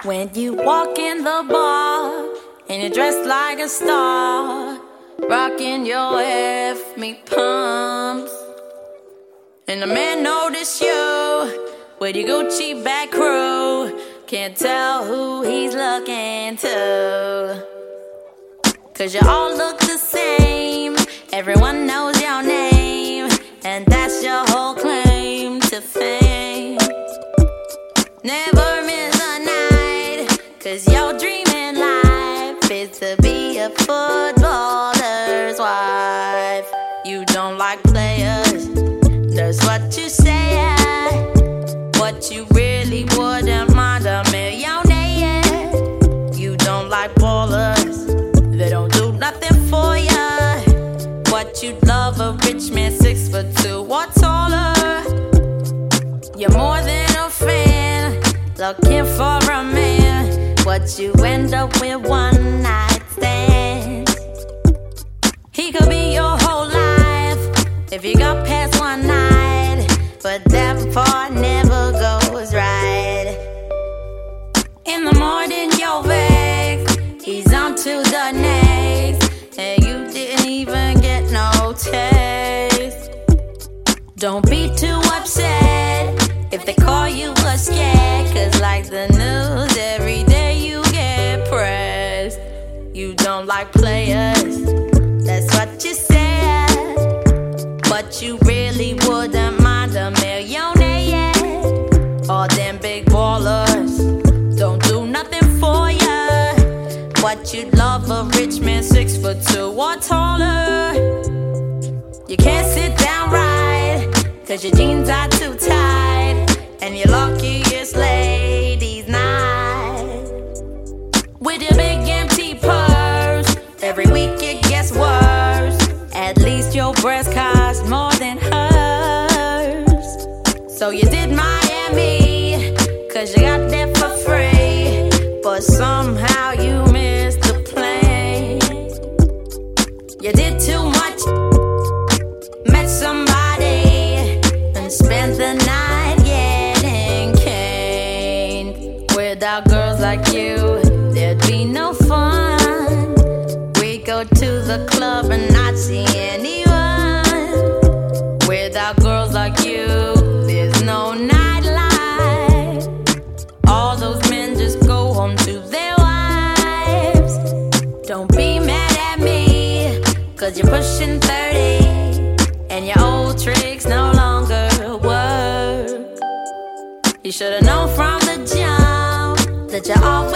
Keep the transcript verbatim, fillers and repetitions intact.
When you walk in the bar and you're dressed like a star, rocking your F me pumps, and the man notice you with your Gucci back crew, can't tell who he's looking to, 'cause you all look the same, everyone knows your name, and that's your whole claim to fame. Never miss a night, 'cause your dream in life is to be a footballer's wife. You don't like players, that's what you say. What you really wouldn't mind a millionaire. You don't like ballers, they don't do nothing for ya. What you'd love a rich man six foot two or taller. You're more than a fan, looking for a man. What you end up with one night stands. He could be your whole life if you got past one night, but that part never goes right. In the morning you're vexed, he's on to the next, and you didn't even get no taste. Don't be too upset if they call you a scared, 'cause like the news, every day you get pressed. You don't like players, that's what you said, but you really wouldn't mind a millionaire. All them big ballers don't do nothing for ya. What you'd love a rich man six foot two or taller. You can't sit down right, 'cause your jeans are too tight, and you're lucky it's ladies' night. With your big empty purse, every week it gets worse. At least your breast costs more than hers. So you did Miami, 'cause you got there for free, but somehow you missed the plane. You did too much, met somebody, and spent the night getting caned. Without girls like you, there'd be no fun. We go to the club and not see anyone. Without girls like you, there's no nightlife. All those men just go home to their wives. Don't be mad at me, 'cause you're pushing thirty, and your old tricks no longer work. You should've known from the jump that you're off